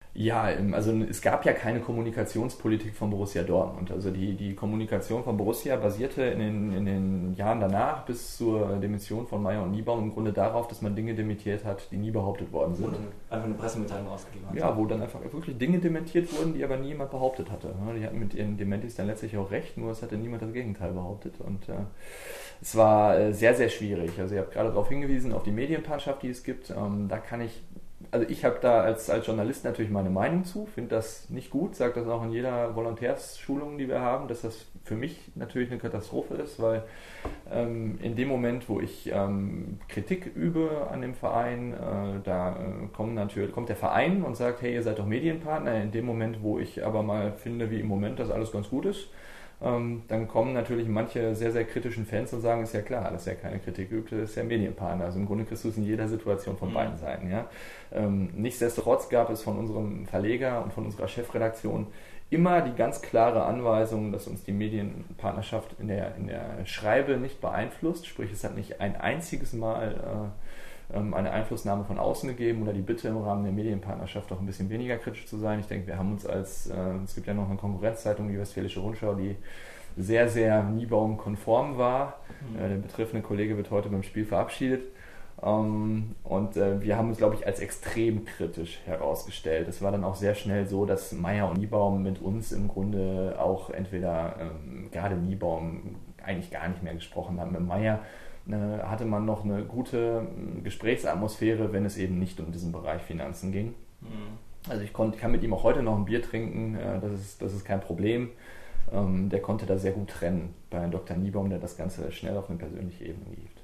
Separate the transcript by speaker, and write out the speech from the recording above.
Speaker 1: Ja, also es gab ja keine Kommunikationspolitik von Borussia Dortmund. Also die Kommunikation von Borussia basierte in den Jahren danach bis zur Demission von Meyer und Niebaum im Grunde darauf, dass man Dinge dementiert hat, die nie behauptet worden sind.
Speaker 2: Und einfach eine Pressemitteilung rausgegeben hat.
Speaker 1: Ja, wo dann einfach wirklich Dinge dementiert wurden, die aber niemand behauptet hatte. Die hatten mit ihren Dementis dann letztlich auch recht, nur es hatte niemand das Gegenteil behauptet. Und es war sehr, sehr schwierig. Also ihr habt gerade darauf hingewiesen, auf die Medienpartnerschaft, die es gibt. Da kann ich... Also ich habe da als Journalist natürlich meine Meinung zu, finde das nicht gut, sage das auch in jeder Volontärsschulung, die wir haben, dass das für mich natürlich eine Katastrophe ist, weil in dem Moment, wo ich Kritik übe an dem Verein, kommt der Verein und sagt, hey, ihr seid doch Medienpartner. In dem Moment, wo ich aber mal finde, wie im Moment das alles ganz gut ist, dann kommen natürlich manche sehr, sehr kritischen Fans und sagen, ist ja klar, dass er keine Kritik übt, ist ja Medienpartner. Also im Grunde kriegst du es in jeder Situation von beiden Seiten. Ja? Nichtsdestotrotz gab es von unserem Verleger und von unserer Chefredaktion immer die ganz klare Anweisung, dass uns die Medienpartnerschaft in der Schreibe nicht beeinflusst. Sprich, es hat nicht ein einziges Mal eine Einflussnahme von außen gegeben oder die Bitte im Rahmen der Medienpartnerschaft auch ein bisschen weniger kritisch zu sein. Ich denke, wir haben uns es gibt ja noch eine Konkurrenzzeitung, die Westfälische Rundschau, die sehr, sehr Niebaum-konform war. Der betreffende Kollege wird heute beim Spiel verabschiedet. Und wir haben uns, glaube ich, als extrem kritisch herausgestellt. Es war dann auch sehr schnell so, dass Meyer und Niebaum mit uns im Grunde auch entweder, gerade Niebaum, eigentlich gar nicht mehr gesprochen haben. Mit Meyer hatte man noch eine gute Gesprächsatmosphäre, wenn es eben nicht um diesen Bereich Finanzen ging. Also ich kann mit ihm auch heute noch ein Bier trinken, das ist kein Problem. Der konnte da sehr gut trennen bei Dr. Niebaum, der das Ganze schnell auf eine persönliche Ebene hievt.